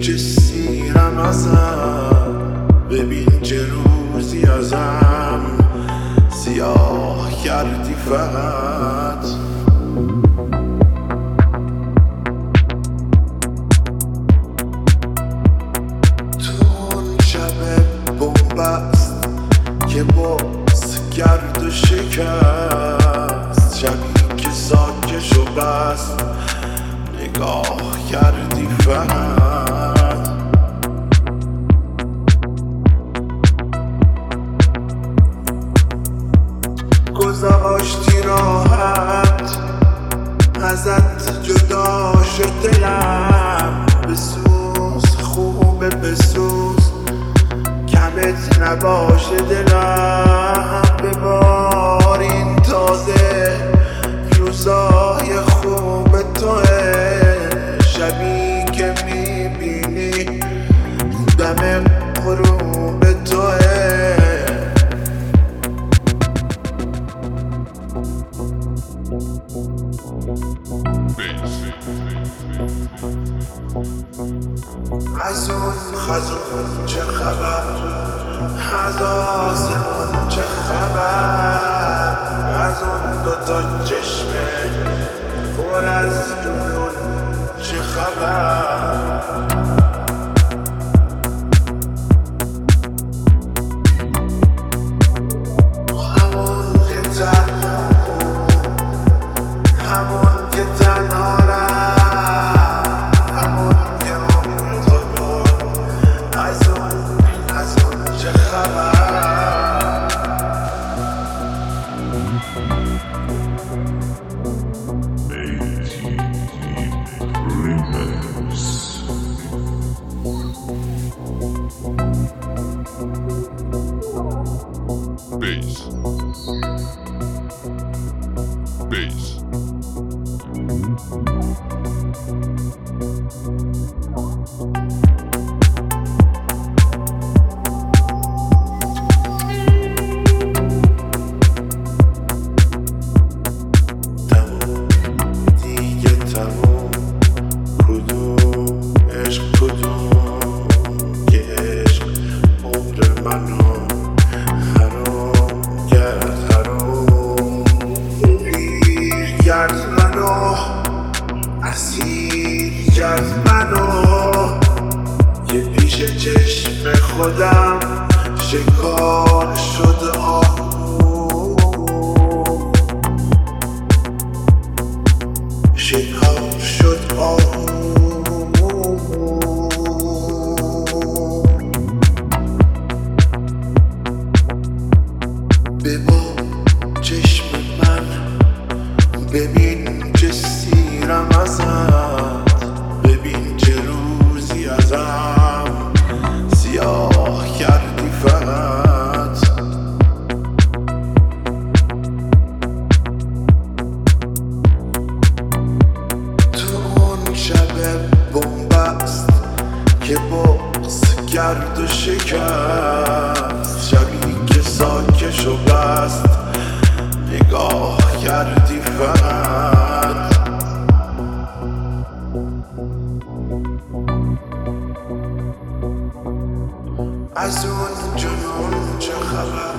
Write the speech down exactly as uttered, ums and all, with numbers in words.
چه سیرم ازم، ببین چه روزی ازم سیاه کردی فقط. تو اون شب بنبست که باز کرد و شکست، شبی که ساکشو بست نگاه کردی فقط. گذاشتی راحت ازت جدا شد دلم، بسوز خوبه بسوز کمت نباشه دلم. ببارین تازه روزای خوب توه، شبی که میبینی دم غروب توه. از اون خزون چه خبر، از آسمون چه خبر، از اون دوتا چشمه پر از جنون چه خبر. همون که تنها همون که تنها Bass. Bass. تموم دیگه تموم، کدوم عشق کدوم که عشق عمر منو کرد منو اسیر کرد منو، که پیش چشم خودم شکار شد آهو، شکار شد آهو. ببا چشم من، ببین چه سیرم ازت، ببین چه روزی ازم سیاه کردی فقط. تو اون شب بنبست که باز کرد و شکست، شبی که ساکشو بست نگاه کردی فقط. از اون جنون چه خبر،